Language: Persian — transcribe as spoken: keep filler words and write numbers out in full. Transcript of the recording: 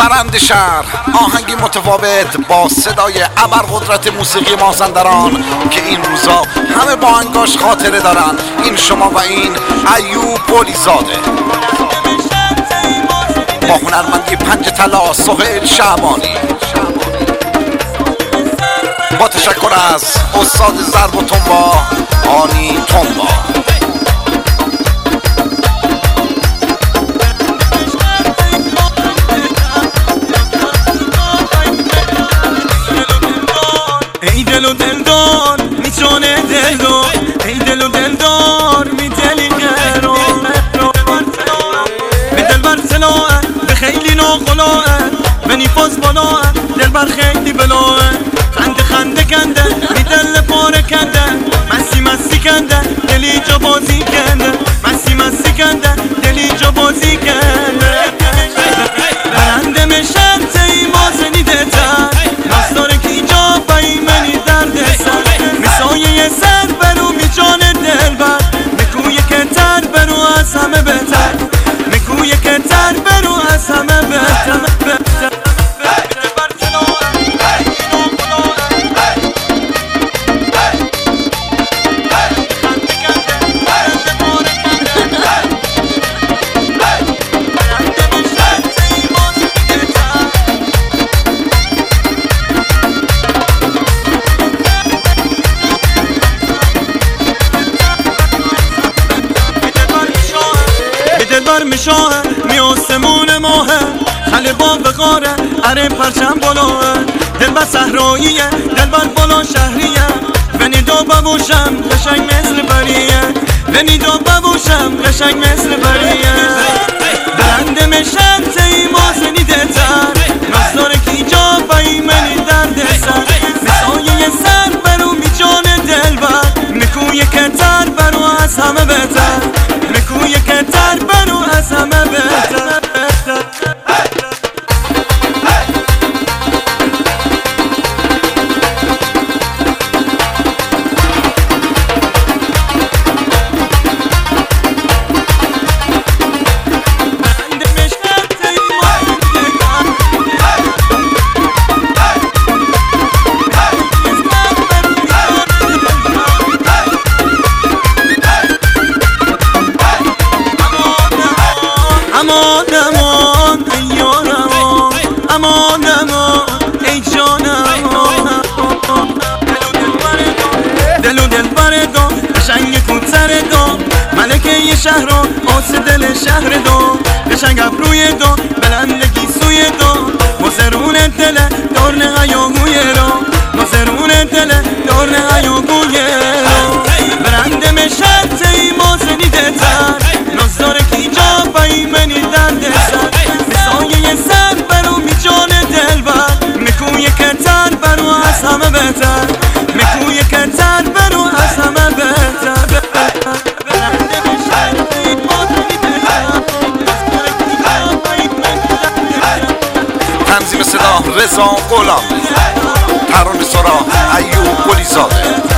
برند شهر، آهنگی متفاوت با صدای ابرقدرت موسیقی مازندران که این روزا همه با آهنگاش خاطره دارن. این شما و این ایوب قلی‌زاده با هنرمندی پنج طلا سهیل شعبانی، با تشکر از استاد ضرب و تنبا آنی تنبا. ای دل و دلدار میچونه دلدار، ای دل و دلدار میدلی قرار، به دلبر سلاعه به خیلی ناخلاه، به نیفاز بالاه دلبر خیلی بلاه، خنده خنده کنده می دل پاره کنده، مستی مستی کنده دلی جا بازی کنده، مستی مستی کنده دلی جا بازی کنده. برنده مشرط ای مازنیده تر ناستاره کی جا بایی منی درد سر، میسایه سر برو می جان دل بر، میکوی که تر برو از همه بهتر، میکوی که تر برو از همه بهتر. دلبر میشاه می آسمون ماهه، خل با وقاره اره پرچم بلاه، دلبر صحراییه دلبر بالا شهریه، و نیدا ببوشم قشنگ مثل بریه، و نیدا ببوشم قشنگ مثل بریه. برنده مشرط ای مازنیده تر ناز کی جا بایی منی درد سر، میسایه سر برو می جان دلبر، میکوی که تر برو از همه بهتر، میکوی که تر برو از همه بهتر. امان امان ای یارم، امان امان ای جانم، دل و دل بردم قشنگ کوتر دم، ملکه ی شهر و آس دل شهر دم، قشنگ ابروی دم بلندگی سوی دم، مزرون دل دارن هیاهوی را، مزرون دل دارن هیاهوی را. برنده مشرط ای مازنیده تر نازدار کی جا بایی منی درد سر، میسایه سر برو می جان دل بر، میکوی که تر برو از همه بهتر، میکوی که تر برو از همه بهتر. برنده مشرط ای مازنیده تر نازدار کی جا بایی منی درد سر. تنظیم صدا رضا غلامی، ترانه سرا ایوب قلی‌زاده.